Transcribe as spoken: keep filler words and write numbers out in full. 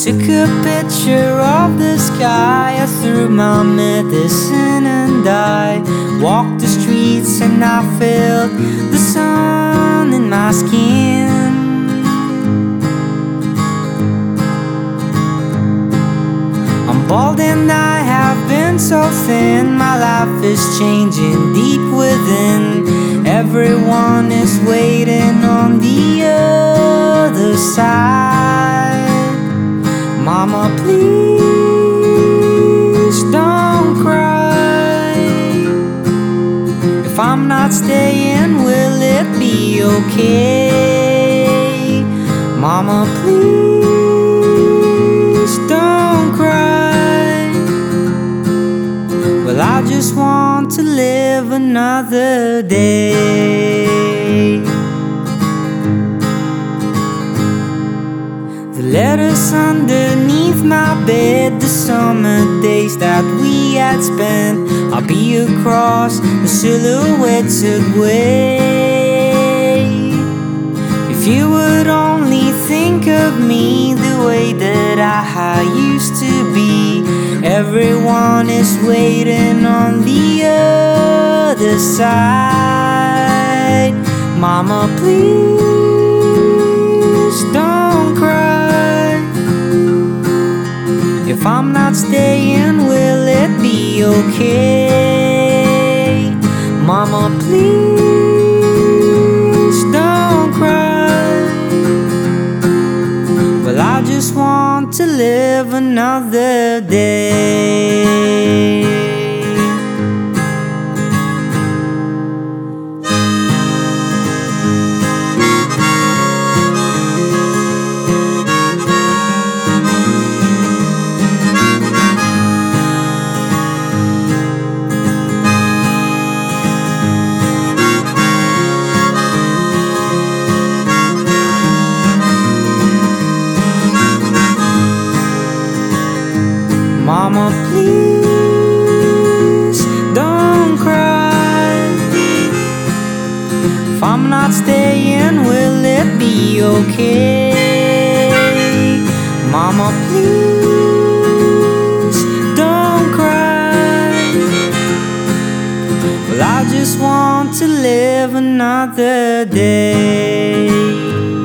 took a picture of the sky. I threw my medicine and I walked the streets and I felt the sun in my skin. I'm bald and I have been so thin. My life is changing deep within. Everyone is waiting on the other side. Mama, please don't cry. If I'm not staying, will it be okay? Mama, please don't cry. Well, I just want to live another day. The letters underneath my bed, the summer days that we had spent. I'll be across the silhouetted way. If you would only think of me the way that I used to be. Everyone is waiting on the other side. Mama, please don't cry. If I'm not staying, will it be okay? Mama, please don't cry. Well, I just want to live another day. Mama, please don't cry. If I'm not staying, will it be okay? Mama, please don't cry. Well, I just want to live another day.